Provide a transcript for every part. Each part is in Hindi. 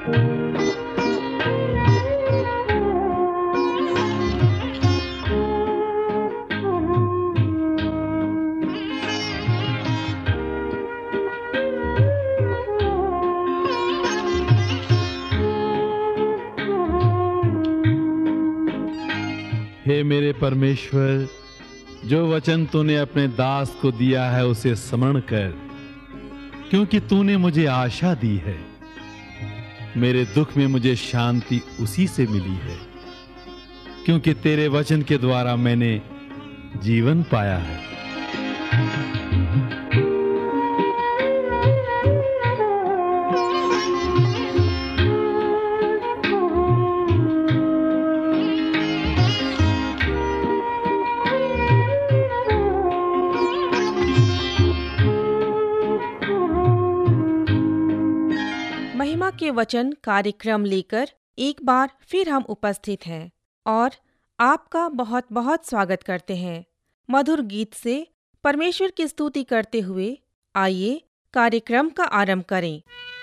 हे मेरे परमेश्वर, जो वचन तूने अपने दास को दिया है उसे स्मरण कर, क्योंकि तूने मुझे आशा दी है। मेरे दुख में मुझे शांति उसी से मिली है, क्योंकि तेरे वचन के द्वारा मैंने जीवन पाया है। महिमा के वचन कार्यक्रम लेकर एक बार फिर हम उपस्थित हैं और आपका बहुत बहुत स्वागत करते हैं। मधुर गीत से परमेश्वर की स्तुति करते हुए आइए कार्यक्रम का आरंभ करें।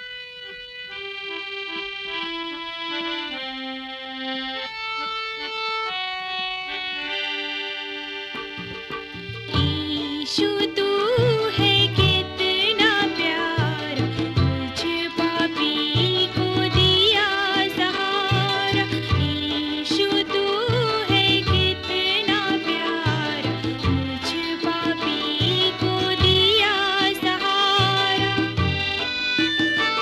यीशु तू है कितना प्यारा, मुझ पापी को दिया सहारा। यीशु तू है कितना प्यारा, मुझ पापी को दिया सहारा।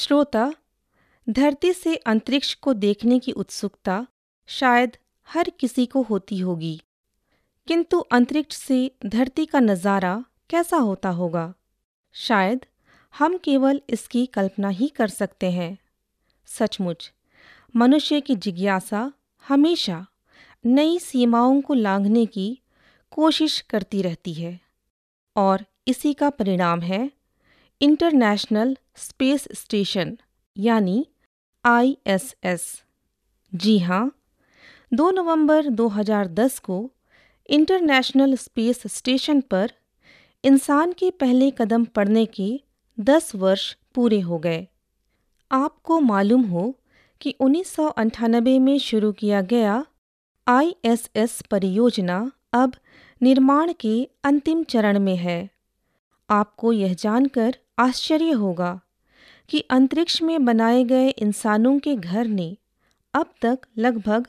श्रोता, धरती से अंतरिक्ष को देखने की उत्सुकता शायद हर किसी को होती होगी, किंतु अंतरिक्ष से धरती का नज़ारा कैसा होता होगा? शायद हम केवल इसकी कल्पना ही कर सकते हैं। सचमुच, मनुष्य की जिज्ञासा हमेशा नई सीमाओं को लांघने की कोशिश करती रहती है, और इसी का परिणाम है इंटरनेशनल स्पेस स्टेशन यानी ISS। जी हाँ, 2 नवंबर 2010 को इंटरनेशनल स्पेस स्टेशन पर इंसान के पहले कदम पड़ने के 10 वर्ष पूरे हो गए। आपको मालूम हो कि 1998 में शुरू किया गया ISS परियोजना अब निर्माण के अंतिम चरण में है। आपको यह जानकर आश्चर्य होगा कि अंतरिक्ष में बनाए गए इंसानों के घर ने अब तक लगभग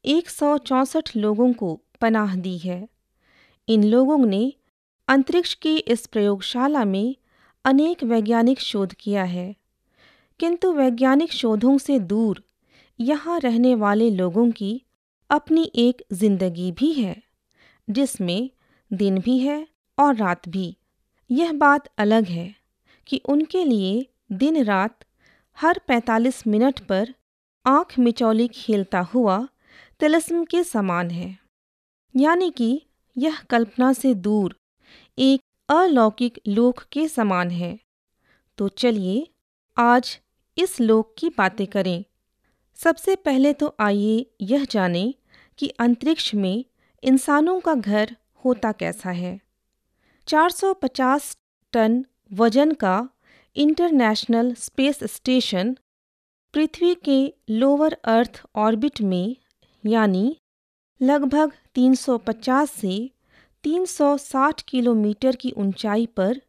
164 लोगों को पनाह दी है। इन लोगों ने अंतरिक्ष की इस प्रयोगशाला में अनेक वैज्ञानिक शोध किया है, किंतु वैज्ञानिक शोधों से दूर यहाँ रहने वाले लोगों की अपनी एक जिंदगी भी है, जिसमें दिन भी है और रात भी। यह बात अलग है कि उनके लिए दिन रात हर 45 मिनट पर आँख मिचौली खेलता हुआ तिलिस्म के समान है, यानी कि यह कल्पना से दूर एक अलौकिक लोक के समान है। तो चलिए आज इस लोक की बातें करें। सबसे पहले तो आइए यह जानें कि अंतरिक्ष में इंसानों का घर होता कैसा है। 450 टन वजन का इंटरनेशनल स्पेस स्टेशन पृथ्वी के लोअर अर्थ ऑर्बिट में यानी लगभग 350 से 360 किलोमीटर की ऊंचाई पर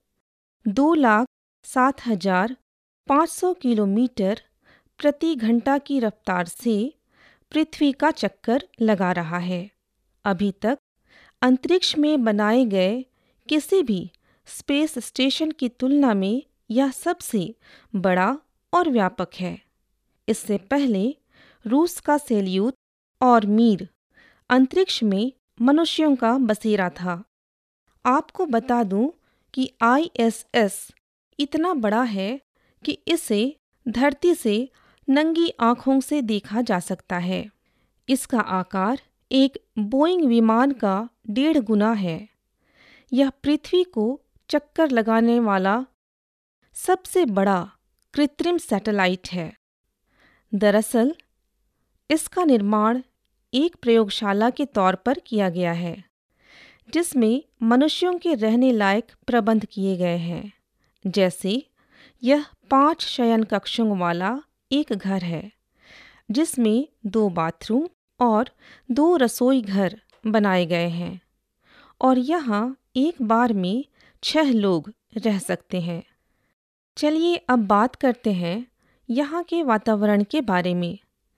2,07,500 किलोमीटर प्रति घंटा की रफ्तार से पृथ्वी का चक्कर लगा रहा है। अभी तक अंतरिक्ष में बनाए गए किसी भी स्पेस स्टेशन की तुलना में यह सबसे बड़ा और व्यापक है। इससे पहले रूस का सेल्यूत और मीर अंतरिक्ष में मनुष्यों का बसेरा था। आपको बता दूं कि ISS इतना बड़ा है कि इसे धरती से नंगी आँखों से देखा जा सकता है। इसका आकार एक बोइंग विमान का 1.5 गुना है। यह पृथ्वी को चक्कर लगाने वाला सबसे बड़ा कृत्रिम सैटेलाइट है। दरअसल इसका निर्माण एक प्रयोगशाला के तौर पर किया गया है, जिसमें मनुष्यों के रहने लायक प्रबंध किए गए हैं। जैसे यह 5 शयन कक्षों वाला एक घर है, जिसमें 2 बाथरूम और 2 रसोई घर बनाए गए हैं, और यहाँ एक बार में 6 लोग रह सकते हैं। चलिए अब बात करते हैं यहाँ के वातावरण के बारे में।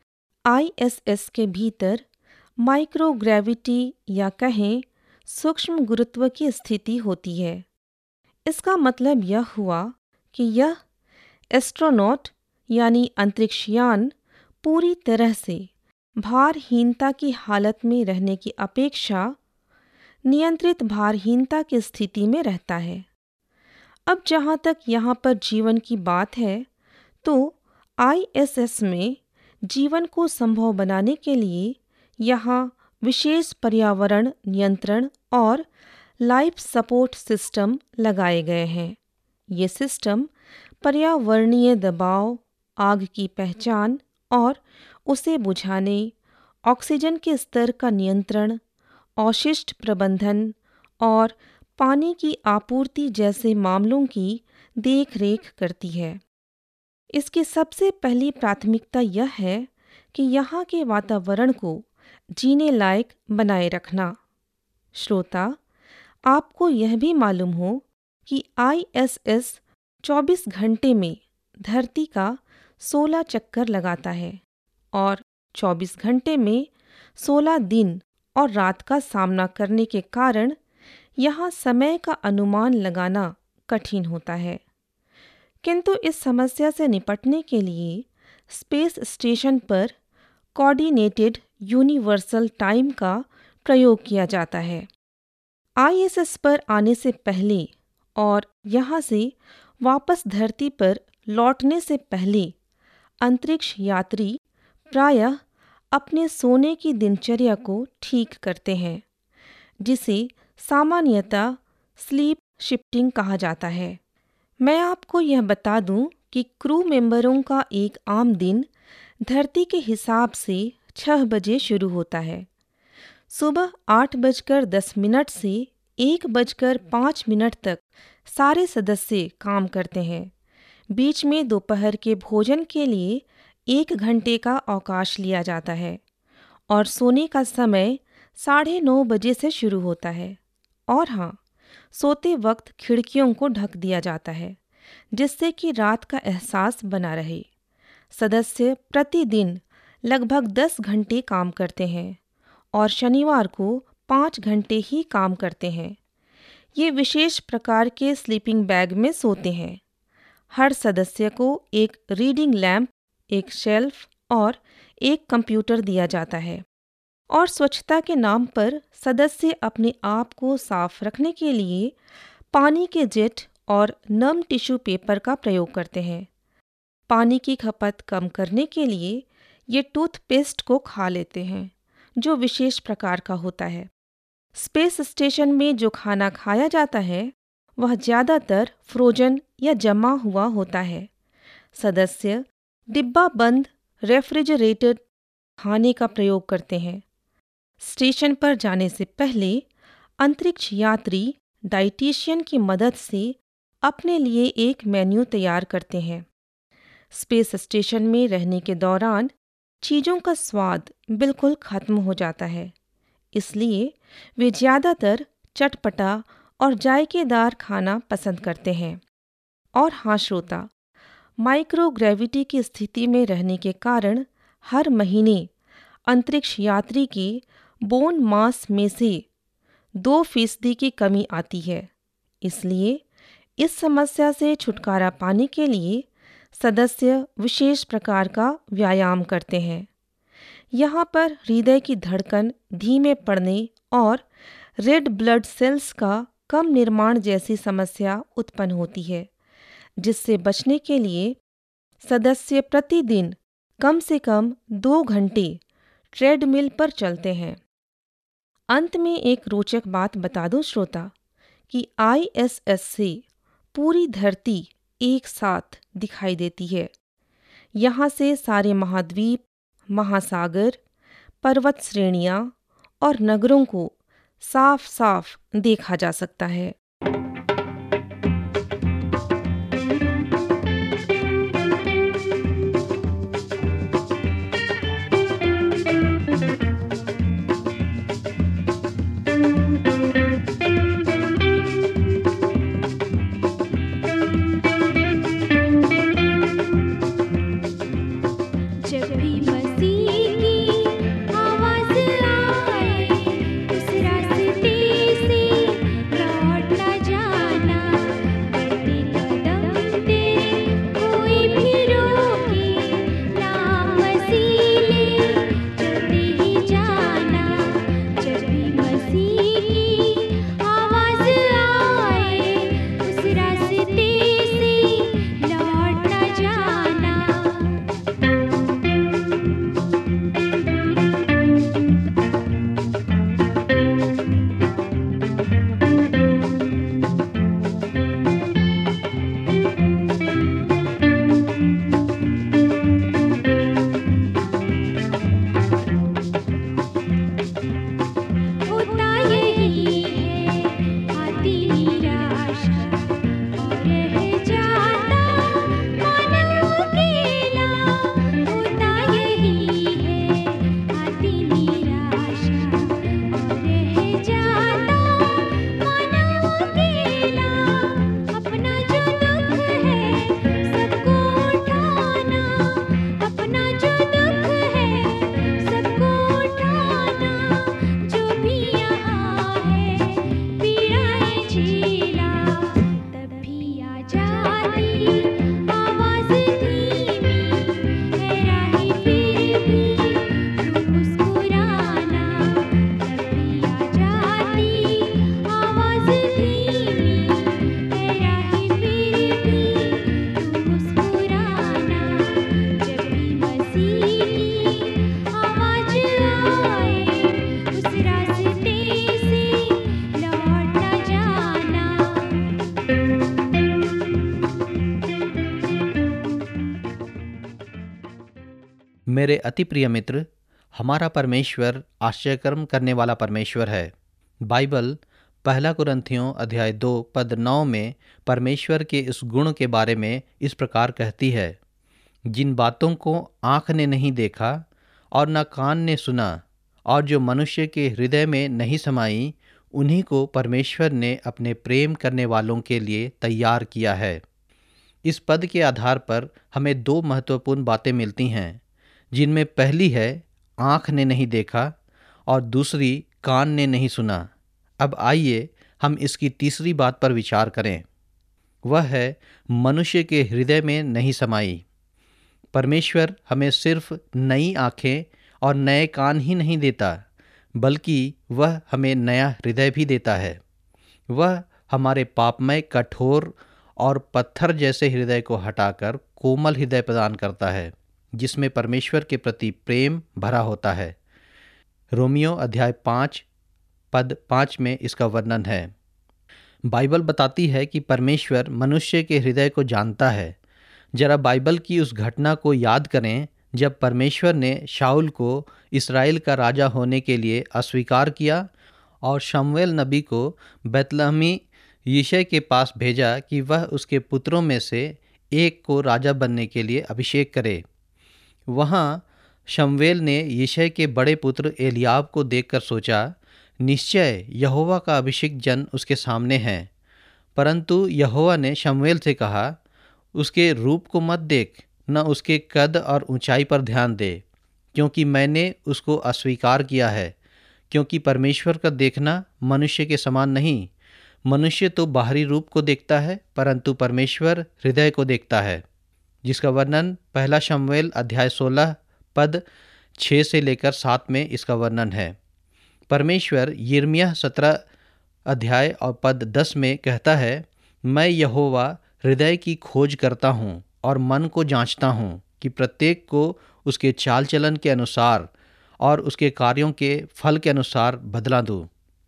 ISS के भीतर माइक्रोग्रेविटी या कहें सूक्ष्म गुरुत्व की स्थिति होती है। इसका मतलब यह हुआ कि यह एस्ट्रोनॉट यानी अंतरिक्षयान पूरी तरह से भारहीनता की हालत में रहने की अपेक्षा नियंत्रित भारहीनता की स्थिति में रहता है। अब जहाँ तक यहाँ पर जीवन की बात है, तो ISS में जीवन को संभव बनाने के लिए यहाँ विशेष पर्यावरण नियंत्रण और लाइफ सपोर्ट सिस्टम लगाए गए हैं। ये सिस्टम पर्यावरणीय दबाव, आग की पहचान और उसे बुझाने, ऑक्सीजन के स्तर का नियंत्रण, अवशिष्ट प्रबंधन और पानी की आपूर्ति जैसे मामलों की देखरेख करती है। इसकी सबसे पहली प्राथमिकता यह है कि यहाँ के वातावरण को जीने लायक बनाए रखना। श्रोता, आपको यह भी मालूम हो कि ISS 24 घंटे में धरती का 16 चक्कर लगाता है और 24 घंटे में 16 दिन और रात का सामना करने के कारण यहाँ समय का अनुमान लगाना कठिन होता है, किंतु इस समस्या से निपटने के लिए स्पेस स्टेशन पर कोऑर्डिनेटेड यूनिवर्सल टाइम का प्रयोग किया जाता है। आईएसएस पर आने से पहले और यहाँ से वापस धरती पर लौटने से पहले अंतरिक्ष यात्री प्रायः अपने सोने की दिनचर्या को ठीक करते हैं, जिसे सामान्यतः स्लीप शिफ्टिंग कहा जाता है। मैं आपको यह बता दूं कि क्रू मेंबरों का एक आम दिन धरती के हिसाब से 6 बजे शुरू होता है। सुबह 8:10 से 1:05 तक सारे सदस्य काम करते हैं। बीच में दोपहर के भोजन के लिए 1 घंटे का अवकाश लिया जाता है और सोने का समय 9:30 बजे से शुरू होता है। और हाँ, सोते वक्त खिड़कियों को ढक दिया जाता है, जिससे कि रात का एहसास बना रहे। सदस्य प्रतिदिन लगभग 10 घंटे काम करते हैं और शनिवार को 5 घंटे ही काम करते हैं। ये विशेष प्रकार के स्लीपिंग बैग में सोते हैं। हर सदस्य को एक रीडिंग लैंप, एक शेल्फ और एक कंप्यूटर दिया जाता है। और स्वच्छता के नाम पर सदस्य अपने आप को साफ रखने के लिए पानी के जेट और नम टिश्यू पेपर का प्रयोग करते हैं। पानी की खपत कम करने के लिए ये टूथपेस्ट को खा लेते हैं, जो विशेष प्रकार का होता है। स्पेस स्टेशन में जो खाना खाया जाता है वह ज़्यादातर फ्रोजन या जमा हुआ होता है। सदस्य डिब्बा बंद रेफ्रिजरेटेड खाने का प्रयोग करते हैं। स्टेशन पर जाने से पहले अंतरिक्ष यात्री डाइटिशियन की मदद से अपने लिए एक मेन्यू तैयार करते हैं। स्पेस स्टेशन में रहने के दौरान चीज़ों का स्वाद बिल्कुल खत्म हो जाता है, इसलिए वे ज़्यादातर चटपटा और जायकेदार खाना पसंद करते हैं। और हाँ श्रोता, माइक्रोग्रेविटी की स्थिति में रहने के कारण हर महीने अंतरिक्ष यात्री की बोन मास में से 2% की कमी आती है। इसलिए इस समस्या से छुटकारा पाने के लिए सदस्य विशेष प्रकार का व्यायाम करते हैं। यहाँ पर हृदय की धड़कन धीमे पड़ने और रेड ब्लड सेल्स का कम निर्माण जैसी समस्या उत्पन्न होती है, जिससे बचने के लिए सदस्य प्रतिदिन कम से कम 2 घंटे ट्रेडमिल पर चलते हैं। अंत में एक रोचक बात बता दूं श्रोता कि आईएसएस से पूरी धरती एक साथ दिखाई देती है। यहाँ से सारे महाद्वीप, महासागर, पर्वत श्रेणियाँ और नगरों को साफ साफ देखा जा सकता है। जब भी मसीह की आवाज़ आए, उस रास्ते से लौटना मेरे अति प्रिय मित्र, हमारा परमेश्वर आश्चर्यकर्म करने वाला परमेश्वर है। बाइबल 1 कुरिन्थियों अध्याय 2 पद 9 में परमेश्वर के इस गुण के बारे में इस प्रकार कहती है, जिन बातों को आँख ने नहीं देखा और न कान ने सुना और जो मनुष्य के हृदय में नहीं समाई, उन्हीं को परमेश्वर ने अपने प्रेम करने वालों के लिए तैयार किया है। इस पद के आधार पर हमें 2 महत्वपूर्ण बातें मिलती हैं, जिनमें पहली है आँख ने नहीं देखा और दूसरी कान ने नहीं सुना। अब आइए हम इसकी तीसरी बात पर विचार करें। वह है मनुष्य के हृदय में नहीं समाई। परमेश्वर हमें सिर्फ नई आँखें और नए कान ही नहीं देता, बल्कि वह हमें नया हृदय भी देता है। वह हमारे पापमय, कठोर और पत्थर जैसे हृदय को हटाकर कोमल हृदय प्रदान करता है, जिसमें परमेश्वर के प्रति प्रेम भरा होता है। रोमियो अध्याय 5 पद 5 में इसका वर्णन है। बाइबल बताती है कि परमेश्वर मनुष्य के हृदय को जानता है। जरा बाइबल की उस घटना को याद करें जब परमेश्वर ने शाऊल को इस्राएल का राजा होने के लिए अस्वीकार किया और शमूएल नबी को बैतलहमी यिशै के पास भेजा कि वह उसके पुत्रों में से एक को राजा बनने के लिए अभिषेक करे। वहाँ शमूएल ने यिशै के बड़े पुत्र एलियाब को देखकर सोचा, निश्चय यहोवा का अभिषिक्त जन उसके सामने है। परंतु यहोवा ने शमूएल से कहा, उसके रूप को मत देख, न उसके कद और ऊंचाई पर ध्यान दे, क्योंकि मैंने उसको अस्वीकार किया है। क्योंकि परमेश्वर का देखना मनुष्य के समान नहीं। मनुष्य तो बाहरी रूप को देखता है, परंतु परमेश्वर हृदय को देखता है, जिसका वर्णन 1 शमूएल अध्याय 16 पद 6 से लेकर 7 में इसका वर्णन है। परमेश्वर यिर्मयाह 17 अध्याय और पद 10 में कहता है, मैं यहोवा हृदय की खोज करता हूँ और मन को जांचता हूँ कि प्रत्येक को उसके चाल चलन के अनुसार और उसके कार्यों के फल के अनुसार बदला दूँ।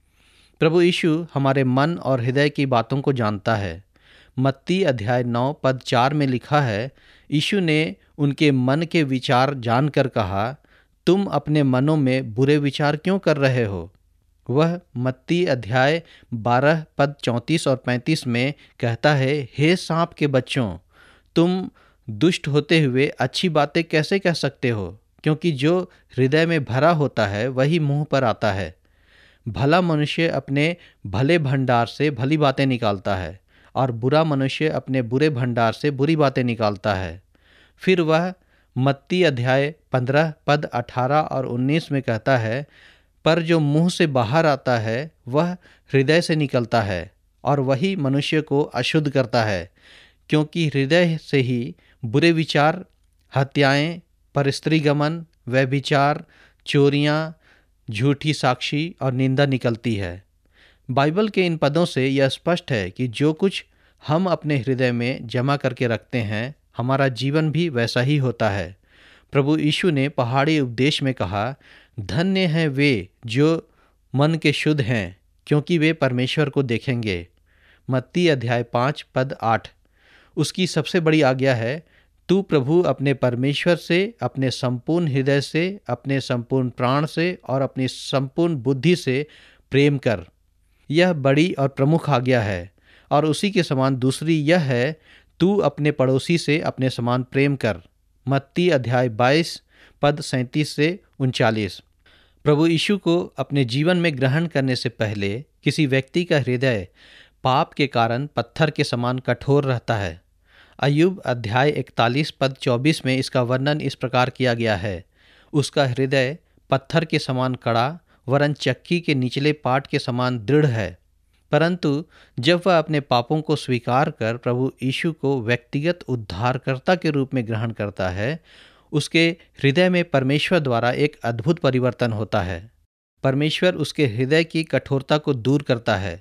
प्रभु यीशु हमारे मन और हृदय की बातों को जानता है। मत्ती अध्याय 9 पद 4 में लिखा है, यीशु ने उनके मन के विचार जानकर कहा, तुम अपने मनों में बुरे विचार क्यों कर रहे हो। वह मत्ती अध्याय 12 पद 34 और 35 में कहता है, हे सांप के बच्चों, तुम दुष्ट होते हुए अच्छी बातें कैसे कह सकते हो, क्योंकि जो हृदय में भरा होता है वही मुंह पर आता है। भला मनुष्य अपने भले भंडार से भली बातें निकालता है और बुरा मनुष्य अपने बुरे भंडार से बुरी बातें निकालता है। फिर वह मत्ती अध्याय 15 पद 18 और 19 में कहता है, पर जो मुंह से बाहर आता है वह हृदय से निकलता है और वही मनुष्य को अशुद्ध करता है, क्योंकि हृदय से ही बुरे विचार, हत्याएं, परस्त्रीगमन, व्यभिचार, चोरियाँ, झूठी साक्षी और निंदा निकलती है। बाइबल के इन पदों से यह स्पष्ट है कि जो कुछ हम अपने हृदय में जमा करके रखते हैं, हमारा जीवन भी वैसा ही होता है। प्रभु यीशु ने पहाड़ी उपदेश में कहा, धन्य हैं वे जो मन के शुद्ध हैं, क्योंकि वे परमेश्वर को देखेंगे। मत्ती अध्याय 5 पद 8। उसकी सबसे बड़ी आज्ञा है, तू प्रभु अपने परमेश्वर से अपने संपूर्ण हृदय से, अपने संपूर्ण प्राण से और अपनी संपूर्ण बुद्धि से प्रेम कर। यह बड़ी और प्रमुख आज्ञा है। और उसी के समान दूसरी यह है, तू अपने पड़ोसी से अपने समान प्रेम कर। मत्ती अध्याय 22 पद 37 से 39। प्रभु यीशु को अपने जीवन में ग्रहण करने से पहले किसी व्यक्ति का हृदय पाप के कारण पत्थर के समान कठोर रहता है। अय्यूब अध्याय 41 पद 24 में इसका वर्णन इस प्रकार किया गया है, उसका हृदय पत्थर के समान कड़ा वरन चक्की के निचले पाट के समान दृढ़ है। परंतु जब वह अपने पापों को स्वीकार कर प्रभु यीशु को व्यक्तिगत उद्धारकर्ता के रूप में ग्रहण करता है, उसके हृदय में परमेश्वर द्वारा एक अद्भुत परिवर्तन होता है। परमेश्वर उसके हृदय की कठोरता को दूर करता है।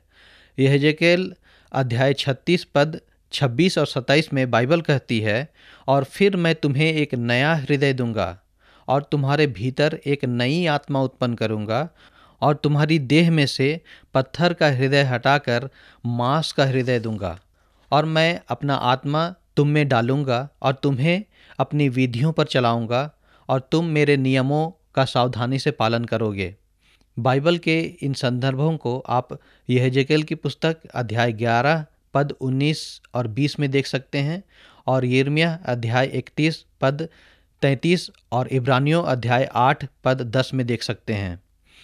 यहेजकेल अध्याय 36 पद 26 और 27 में बाइबल कहती है, और फिर मैं तुम्हें एक नया हृदय दूंगा और तुम्हारे भीतर एक नई आत्मा उत्पन्न करूंगा और तुम्हारी देह में से पत्थर का हृदय हटाकर मांस का हृदय दूंगा, और मैं अपना आत्मा तुम में डालूंगा और तुम्हें अपनी विधियों पर चलाऊंगा और तुम मेरे नियमों का सावधानी से पालन करोगे। बाइबल के इन संदर्भों को आप यहेजकेल की पुस्तक अध्याय 11 पद 19 और 20 में देख सकते हैं, और यिर्मयाह अध्याय 31 पद 33 और इब्रानियों अध्याय 8 पद 10 में देख सकते हैं।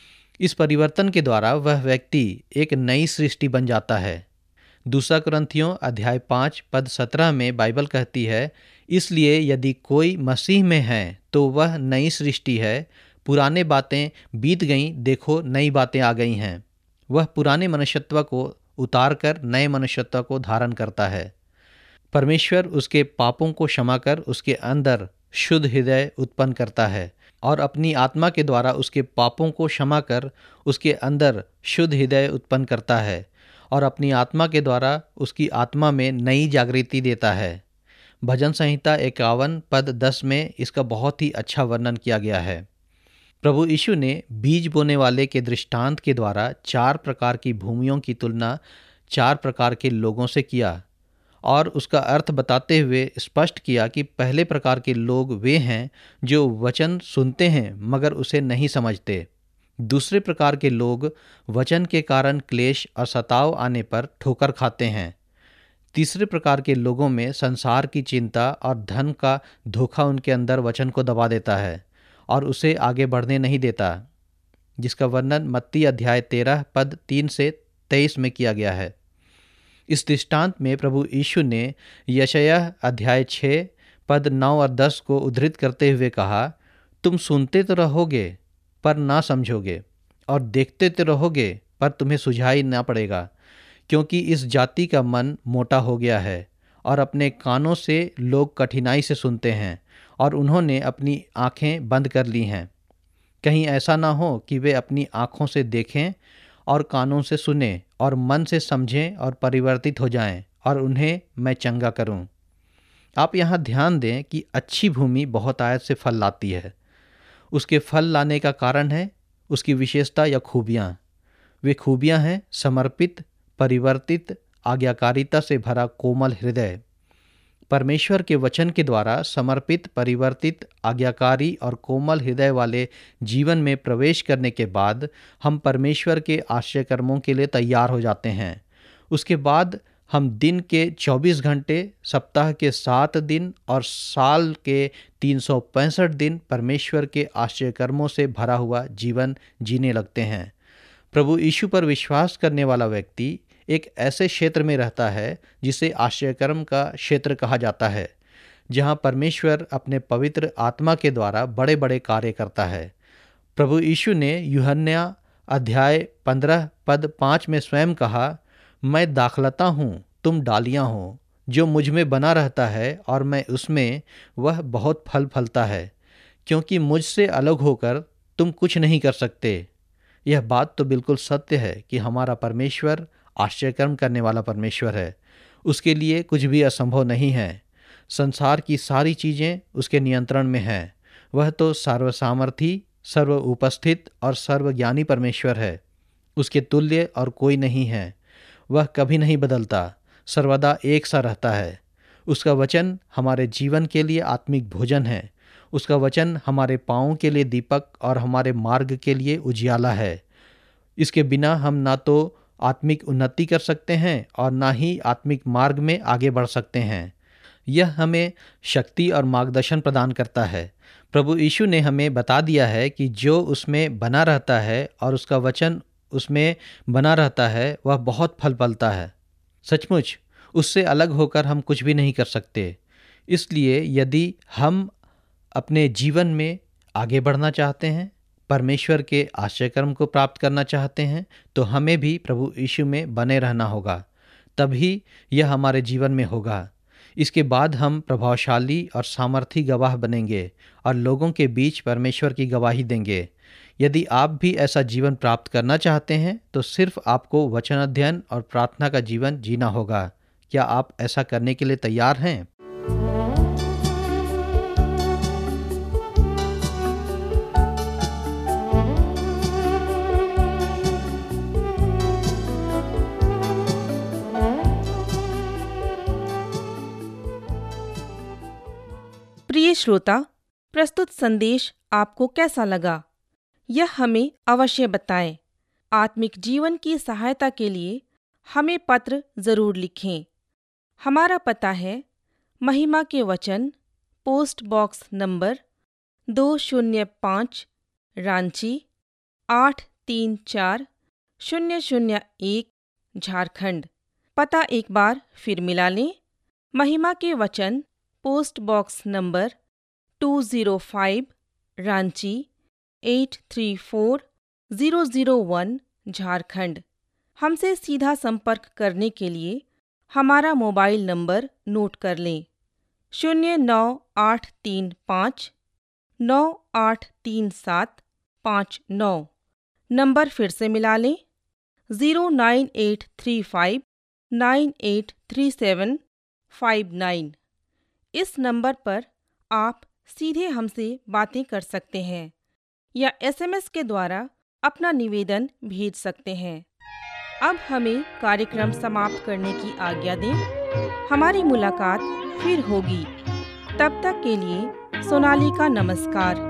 इस परिवर्तन के द्वारा वह व्यक्ति एक नई सृष्टि बन जाता है। दूसरा कुरिन्थियों अध्याय 5 पद 17 में बाइबल कहती है, इसलिए यदि कोई मसीह में है तो वह नई सृष्टि है, पुराने बातें बीत गईं, देखो नई बातें आ गई हैं। वह पुराने मनुष्यत्व को उतार कर नए मनुष्यत्व को धारण करता है। परमेश्वर उसके पापों को क्षमा कर उसके अंदर शुद्ध हृदय उत्पन्न करता है और अपनी आत्मा के द्वारा उसके पापों को क्षमा कर उसके अंदर शुद्ध हृदय उत्पन्न करता है और अपनी आत्मा के द्वारा उसकी आत्मा में नई जागृति देता है। भजन संहिता 51 पद 10 में इसका बहुत ही अच्छा वर्णन किया गया है। प्रभु यीशु ने बीज बोने वाले के दृष्टांत के द्वारा 4 प्रकार की भूमियों की तुलना 4 प्रकार के लोगों से किया और उसका अर्थ बताते हुए स्पष्ट किया कि पहले प्रकार के लोग वे हैं जो वचन सुनते हैं मगर उसे नहीं समझते। दूसरे प्रकार के लोग वचन के कारण क्लेश और सताव आने पर ठोकर खाते हैं। तीसरे प्रकार के लोगों में संसार की चिंता और धन का धोखा उनके अंदर वचन को दबा देता है और उसे आगे बढ़ने नहीं देता, जिसका वर्णन मत्ती अध्याय 13 पद 3 से 23 में किया गया है। इस दृष्टांत में प्रभु यीशु ने यशायाह अध्याय 6 पद 9 और 10 को उद्धृत करते हुए कहा, तुम सुनते तो रहोगे पर ना समझोगे, और देखते तो रहोगे पर तुम्हें सुझाई ना पड़ेगा, क्योंकि इस जाति का मन मोटा हो गया है और अपने कानों से लोग कठिनाई से सुनते हैं और उन्होंने अपनी आँखें बंद कर ली हैं। कहीं ऐसा ना हो कि वे अपनी आँखों से देखें और कानों से सुने और मन से समझें और परिवर्तित हो जाएं और उन्हें मैं चंगा करूं। आप यहाँ ध्यान दें कि अच्छी भूमि बहुत आयत से फल लाती है। उसके फल लाने का कारण है उसकी विशेषता या खूबियाँ। वे खूबियाँ हैं समर्पित, परिवर्तित, आज्ञाकारिता से भरा कोमल हृदय। परमेश्वर के वचन के द्वारा समर्पित, परिवर्तित, आज्ञाकारी और कोमल हृदय वाले जीवन में प्रवेश करने के बाद हम परमेश्वर के आश्चर्य कर्मों के लिए तैयार हो जाते हैं। उसके बाद हम दिन के 24 घंटे, सप्ताह के 7 दिन और साल के 365 दिन परमेश्वर के आश्चर्य कर्मों से भरा हुआ जीवन जीने लगते हैं। प्रभु यीशु पर विश्वास करने वाला व्यक्ति एक ऐसे क्षेत्र में रहता है जिसे आश्चर्यकर्म का क्षेत्र कहा जाता है, जहां परमेश्वर अपने पवित्र आत्मा के द्वारा बड़े बड़े कार्य करता है। प्रभु यीशु ने यूहन्ना अध्याय 15 पद 5 में स्वयं कहा, मैं दाखलता हूँ, तुम डालियाँ हो। जो मुझ में बना रहता है और मैं उसमें, वह बहुत फल फलता है, क्योंकि मुझसे अलग होकर तुम कुछ नहीं कर सकते। यह बात तो बिल्कुल सत्य है कि हमारा परमेश्वर आश्चर्यकर्म करने वाला परमेश्वर है। उसके लिए कुछ भी असंभव नहीं है। संसार की सारी चीज़ें उसके नियंत्रण में हैं। वह तो सर्वसामर्थी, सर्व उपस्थित और सर्वज्ञानी परमेश्वर है। उसके तुल्य और कोई नहीं है। वह कभी नहीं बदलता, सर्वदा एक सा रहता है। उसका वचन हमारे जीवन के लिए आत्मिक भोजन है। उसका वचन हमारे पाँवों के लिए दीपक और हमारे मार्ग के लिए उजियाला है। इसके बिना हम ना तो आत्मिक उन्नति कर सकते हैं और ना ही आत्मिक मार्ग में आगे बढ़ सकते हैं। यह हमें शक्ति और मार्गदर्शन प्रदान करता है। प्रभु यीशु ने हमें बता दिया है कि जो उसमें बना रहता है और उसका वचन उसमें बना रहता है, वह बहुत फल फलता है। सचमुच उससे अलग होकर हम कुछ भी नहीं कर सकते। इसलिए यदि हम अपने जीवन में आगे बढ़ना चाहते हैं, परमेश्वर के आश्चर्यकर्म को प्राप्त करना चाहते हैं, तो हमें भी प्रभु यीशु में बने रहना होगा। तभी यह हमारे जीवन में होगा। इसके बाद हम प्रभावशाली और सामर्थी गवाह बनेंगे और लोगों के बीच परमेश्वर की गवाही देंगे। यदि आप भी ऐसा जीवन प्राप्त करना चाहते हैं तो सिर्फ आपको वचन अध्ययन और प्रार्थना का जीवन जीना होगा। क्या आप ऐसा करने के लिए तैयार हैं? प्रिय श्रोता, प्रस्तुत संदेश आपको कैसा लगा, यह हमें अवश्य बताएं। आत्मिक जीवन की सहायता के लिए हमें पत्र ज़रूर लिखें। हमारा पता है महिमा के वचन, post box number 205, Ranchi 834001, Jharkhand. पता एक बार फिर मिला लें। महिमा के वचन, post box number 205, Ranchi 834001, Jharkhand. हमसे सीधा संपर्क करने के लिए हमारा मोबाइल नंबर नोट कर लें। 09835 983759। नंबर फिर से मिला लें, 09835 983759। इस नंबर पर आप सीधे हमसे बातें कर सकते हैं या SMS के द्वारा अपना निवेदन भेज सकते हैं। अब हमें कार्यक्रम समाप्त करने की आज्ञा दें। हमारी मुलाकात फिर होगी। तब तक के लिए सोनाली का नमस्कार।